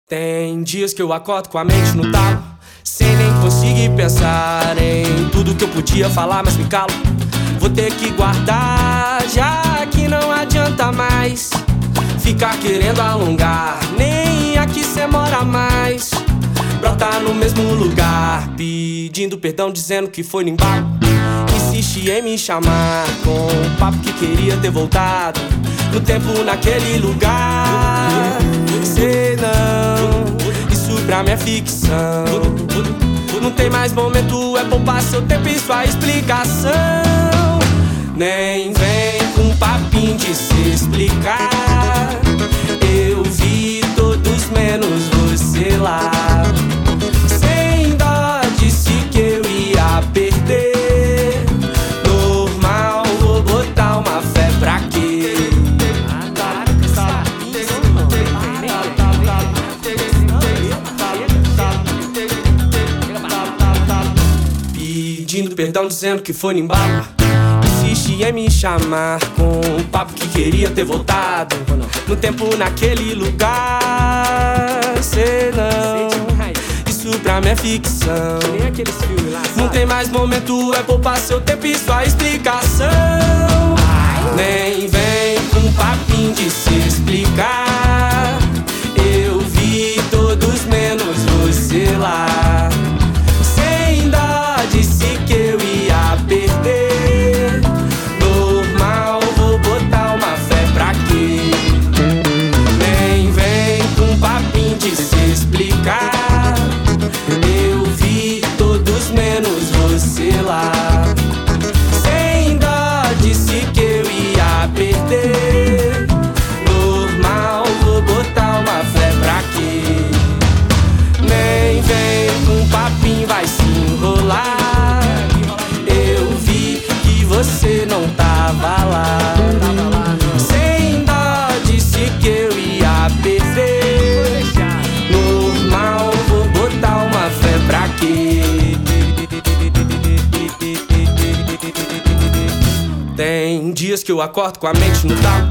Tem dias que eu acordo com a mente no talo, sem nem conseguir pensar em tudo que eu podia falar, mas me calo. Vou ter que guardar, já que não adianta mais ficar querendo alongar, nem aqui cê mora mais. Brota no mesmo lugar, pedindo perdão, dizendo que foi no embalo. Insiste em me chamar com o papo que queria ter voltado no tempo, naquele lugar. Sei não, isso pra mim é ficção. Não tem mais momento, é poupar seu tempo e sua explicação. Nem vem com papinho de se explicar. Eu vi todos menos você lá. Sem dó, disse que eu ia perder. Normal, vou botar uma fé pra quê? Pedindo perdão, dizendo que foi no embalo. Insiste em me chamar com um papo que queria ter voltado no tempo, naquele lugar. Sei não, isso pra mim é ficção. Não tem mais momento, é poupar seu tempo e sua explicação. Nem vem com papinho de se explicar. Eu vi todos menos você lá. Sem dó, disse que eu ia perder. Normal, vou botar uma fé pra quê? Nem vem com papinho de se explicar. Eu vi todos menos você lá. Sem dó, disse que eu ia perder. Normal, vou botar uma fé pra quê? Nem vem com papinho, vai se enrolar. Eu vi que você não tava lá. Sem dó, disse que eu ia perder. Normal, vou botar uma fé pra quê? Tem dias que eu acordo com a mente no talo,